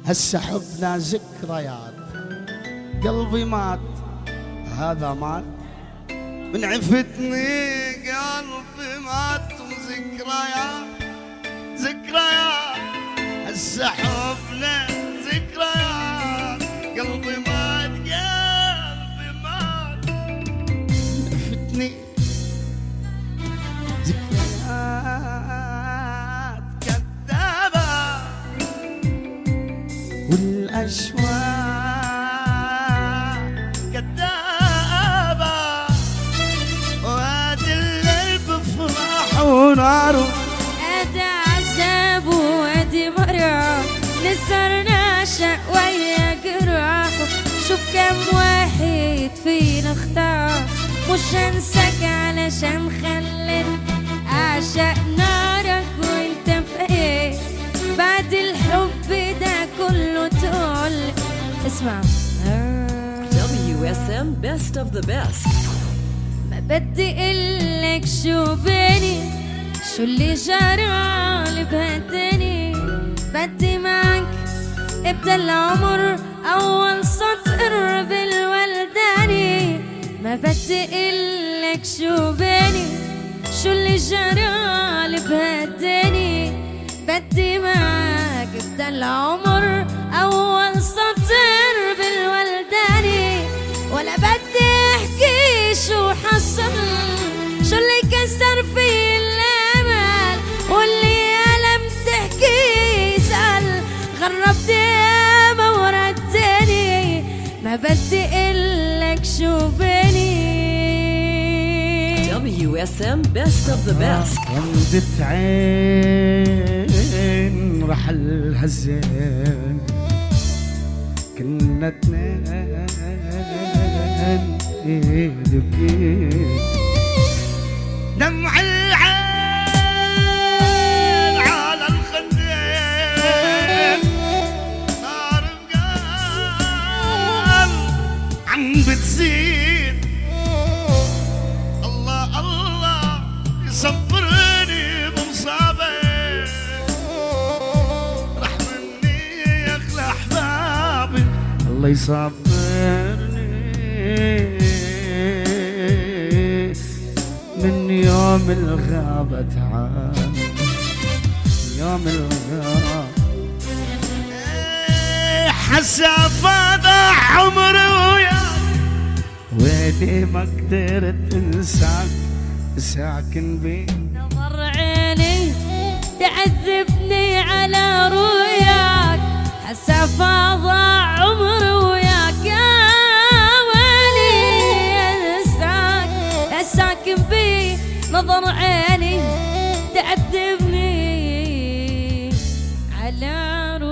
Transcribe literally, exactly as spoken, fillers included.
هسه حبنا ذكريات، قلبي مات هذا مات من عفتني، قلبي مات وذكريات ذكريات، هسه حبنا ذكريات، قلبي مات قلبي مات من عفتني ذكريات كذابة والأشواق كذابة، وهاد الليل بفرح وناره، هذا عذاب وهادي مرة، نسرنا شق ويا جراحه، شوف كم واحد فينا اختار، مش هنساك علشان خليت أعشق نارك وانت فايق، بعد الحب ده كله تقول اسمع W S M Best of the Best. ما بدي قلك شو بيني، شو اللي جرالي بهدني، بدي معك ابدا العمر اول سطر بالولداني، ما بدي قلك شو بيني، شو اللي جرالي بهدني، بدي معك ابدا العمر اول سطر بالولداني، ولا بدي احكي شو حصل، شو اللي كسر في الامل، واللي الم تحكي يسال، غربت ياما وردتني، ما بدي قلك شو بيني. W S M Best of the Best. غمضت عين رحل هالزين، كنا اتنين ايد بايد، دمع العين على الخدين، نار بقلب عم بتزيد، الله الله يصبرني بمصابي، رح مني يخلى احبابي، الله يصبرني من يوم الغابة تعال، يوم الغابة حسب ضاع عمري وياك، ويلي ما قدرت انساك ساكن بي، نظر عيني تعذبني على رؤياك، حسب ضاع عمري وياك، يا ويلي انساك ساكن بي، نظر عيني تعذبني على رؤياك.